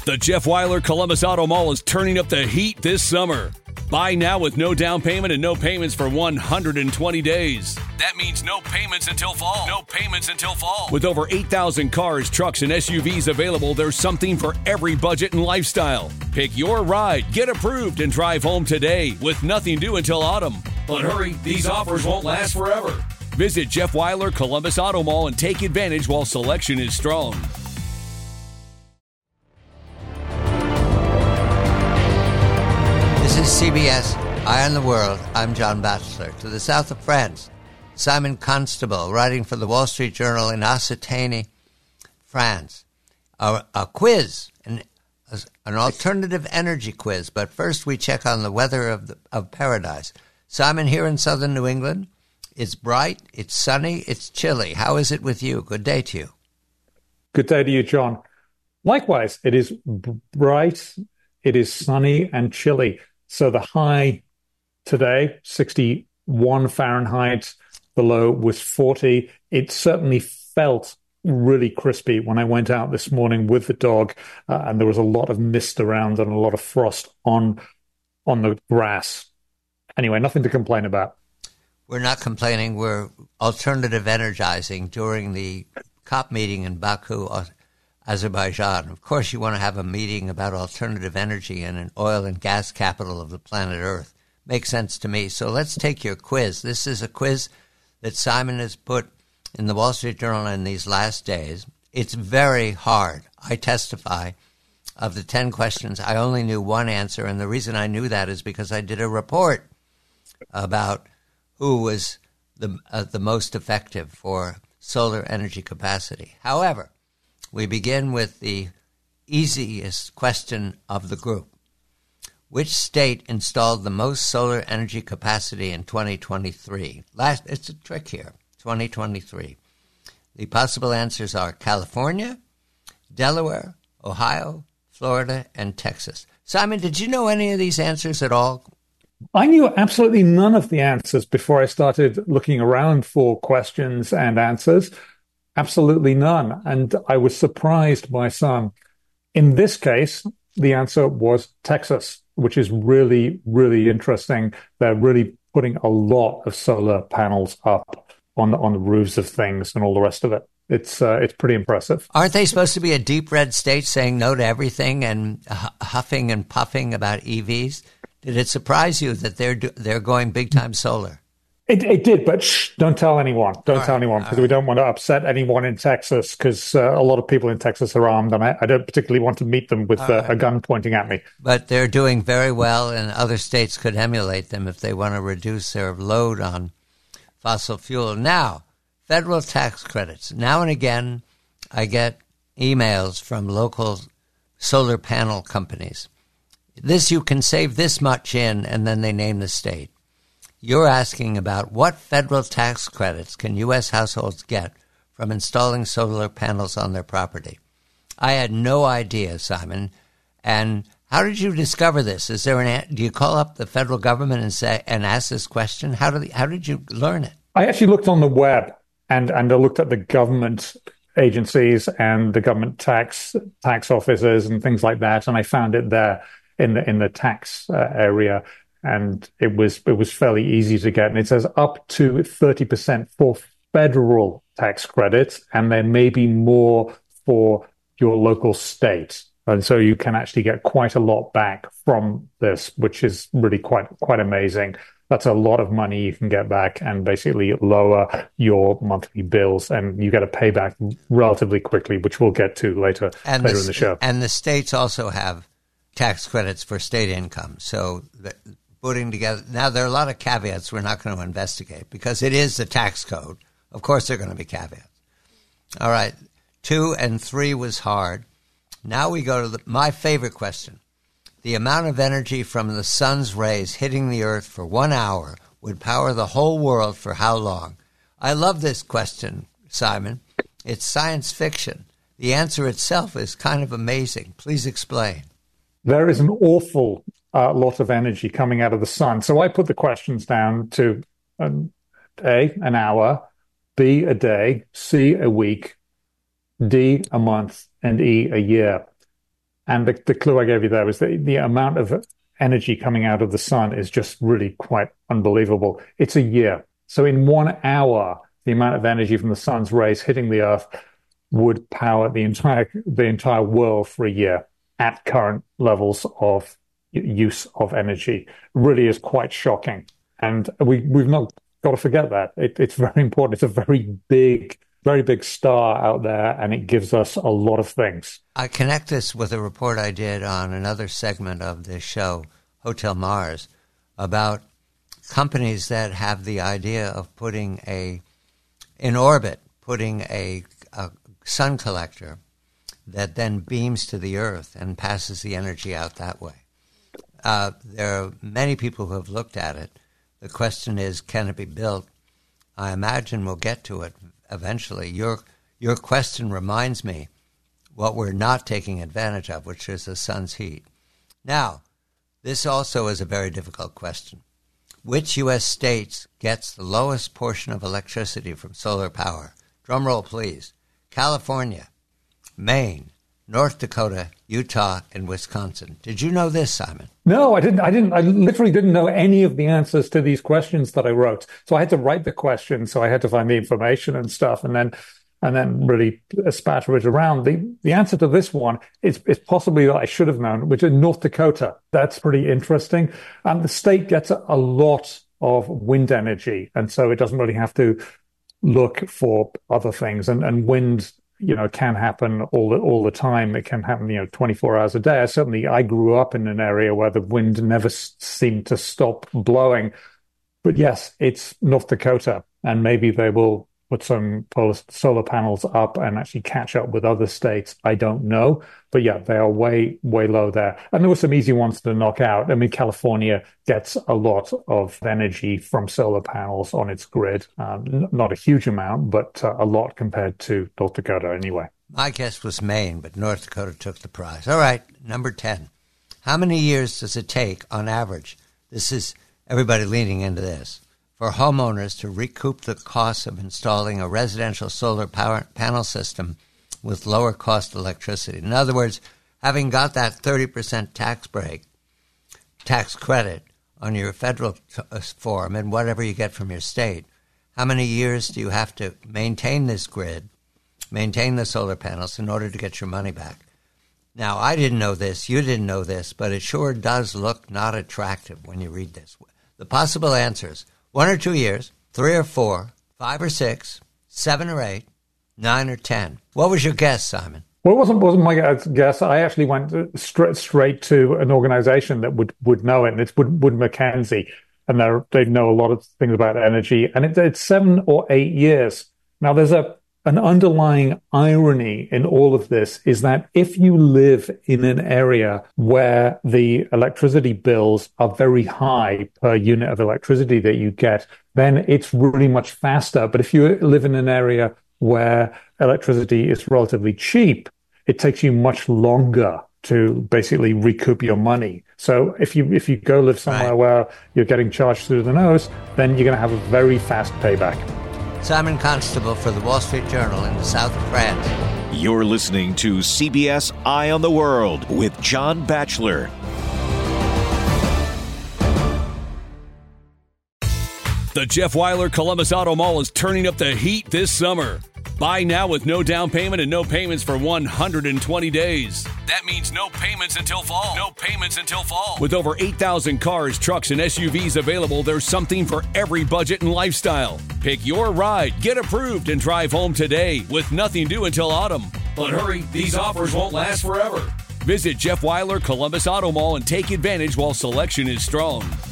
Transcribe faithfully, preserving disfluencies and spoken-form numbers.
The Jeff Weiler Columbus Auto Mall is turning up the heat this summer. Buy now with no down payment and no payments for one hundred twenty days. That means no payments until fall. No payments until fall. With over eight thousand cars, trucks, and S U Vs available, there's something for every budget and lifestyle. Pick your ride, get approved, and drive home today with nothing due until autumn. But hurry, these offers won't last forever. Visit Jeff Weiler Columbus Auto Mall and take advantage while selection is strong. This is C B S Eye on the World. I'm John Batchelor. To the south of France, Simon Constable, writing for the Wall Street Journal in Occitanie, France. A, a quiz, an, an alternative energy quiz. But first we check on the weather of, the, of paradise. Simon, here in southern New England, it's bright, it's sunny, it's chilly. How is it with you? Good day to you. Good day to you, John. Likewise, it is bright, it is sunny and chilly. So the high today, sixty-one Fahrenheit. The low was forty. It certainly felt really crispy when I went out this morning with the dog, uh, and there was a lot of mist around and a lot of frost on on the grass. Anyway, nothing to complain about. We're not complaining. We're alternative energizing during the COP meeting in Baku, Azerbaijan. Of course, you want to have a meeting about alternative energy in an oil and gas capital of the planet Earth. Makes sense to me. So let's take your quiz. This is a quiz that Simon has put in the Wall Street Journal in these last days. It's very hard. I testify. Of the ten questions, I only knew one answer, and the reason I knew that is because I did a report about who was the uh, the most effective for solar energy capacity. However, we begin with the easiest question of the group. Which state installed the most solar energy capacity in twenty twenty-three? Last, it's a trick here, twenty twenty-three. The possible answers are California, Delaware, Ohio, Florida, and Texas. Simon, did you know any of these answers at all? I knew absolutely none of the answers before I started looking around for questions and answers. Absolutely none. And I was surprised by some. In this case, the answer was Texas, which is really, really interesting. They're really putting a lot of solar panels up on the, on the roofs of things and all the rest of it. It's uh, it's pretty impressive. Aren't they supposed to be a deep red state saying no to everything and huffing and puffing about E Vs? Did it surprise you that they're they're going big time solar? It, it did, but shh, don't tell anyone. Don't all tell right, anyone because right. we don't want to upset anyone in Texas because uh, a lot of people in Texas are armed and I, I don't particularly want to meet them with uh, right. a gun pointing at me. But they're doing very well and other states could emulate them if they want to reduce their load on fossil fuel. Now, federal tax credits. Now and again, I get emails from local solar panel companies. This, you can save this much in, and then they name the state. You're asking about what federal tax credits can U S households get from installing solar panels on their property. I had no idea, Simon. And how did you discover this? Is there an? Do you call up the federal government and say and ask this question? How did how did you learn it? I actually looked on the web and and I looked at the government agencies and the government tax tax offices and things like that, and I found it there in the in the tax uh, area. And it was it was fairly easy to get. And it says up to thirty percent for federal tax credits, and there may be more for your local state. And so you can actually get quite a lot back from this, which is really quite quite amazing. That's a lot of money you can get back and basically lower your monthly bills, and you get a payback relatively quickly, which we'll get to later, and later the, in the show. And the states also have tax credits for state income. So the, putting together, now there are a lot of caveats we're not going to investigate because it is the tax code. Of course there are going to be caveats. All right, two and three was hard. Now we go to the, my favorite question. The amount of energy from the sun's rays hitting the earth for one hour would power the whole world for how long? I love this question, Simon. It's science fiction. The answer itself is kind of amazing. Please explain. There is an awful uh, lot of energy coming out of the sun. So I put the questions down to um, A, an hour, B, a day, C, a week, D, a month, and E, a year. And the, the clue I gave you there was that the amount of energy coming out of the sun is just really quite unbelievable. It's a year. So in one hour, the amount of energy from the sun's rays hitting the Earth would power the entire the entire world for a year at current levels of use of energy. It really is quite shocking. And we, we've not got to forget that. It, it's very important. It's a very big, very big star out there, and it gives us a lot of things. I connect this with a report I did on another segment of this show, Hotel Mars, about companies that have the idea of putting a, in orbit, putting a, a sun collector that then beams to the Earth and passes the energy out that way. Uh, there are many people who have looked at it. The question is, can it be built? I imagine we'll get to it eventually. Your your question reminds me what we're not taking advantage of, which is the sun's heat. Now, this also is a very difficult question. Which U S states gets the lowest portion of electricity from solar power? Drum roll, please. California, Maine, North Dakota, Utah, and Wisconsin. Did you know this, Simon? No, I didn't. I didn't. I literally didn't know any of the answers to these questions that I wrote. So I had to write the question. So I had to find the information and stuff, and then and then really spatter it around. The the answer to this one is is possibly that I should have known, which is North Dakota. That's pretty interesting. And the state gets a, a lot of wind energy, and so it doesn't really have to look for other things. And and wind, you know, can happen all the, all the time. It can happen, you know, twenty-four hours a day. I certainly, I grew up in an area where the wind never s- seemed to stop blowing. But yes, it's North Dakota, and maybe they will put some solar panels up and actually catch up with other states. I don't know. But yeah, they are way, way low there. And there were some easy ones to knock out. I mean, California gets a lot of energy from solar panels on its grid. Um, not a huge amount, but uh, a lot compared to North Dakota anyway. My guess was Maine, but North Dakota took the prize. All right, number ten. How many years does it take, on average, this is everybody leaning into this, for homeowners to recoup the cost of installing a residential solar power panel system with lower cost electricity? In other words, having got that thirty percent tax break, tax credit on your federal t- form and whatever you get from your state, how many years do you have to maintain this grid, maintain the solar panels in order to get your money back? Now, I didn't know this, you didn't know this, but it sure does look not attractive when you read this. The possible answers: one or two years, three or four, five or six, seven or eight, nine or ten. What was your guess, Simon? Well, it wasn't wasn't my guess. I actually went straight straight to an organization that would, would know it, and it's Wood, Wood Mackenzie, and they know a lot of things about energy. And it, it's seven or eight years. Now, there's a an underlying irony in all of this is that if you live in an area where the electricity bills are very high per unit of electricity that you get, then it's really much faster. But if you live in an area where electricity is relatively cheap, it takes you much longer to basically recoup your money. So if you if you go live somewhere right. where you're getting charged through the nose, then you're going to have a very fast payback. Simon Constable for the Wall Street Journal in the south of France. You're listening to C B S Eye on the World with John Batchelor. The Jeff Weiler Columbus Auto Mall is turning up the heat this summer. Buy now with no down payment and no payments for one hundred twenty days. That means no payments until fall. No payments until fall. With over eight thousand cars, trucks, and S U Vs available, there's something for every budget and lifestyle. Pick your ride, get approved, and drive home today with nothing due until autumn. But hurry, these offers won't last forever. Visit Jeff Weiler Columbus Auto Mall and take advantage while selection is strong.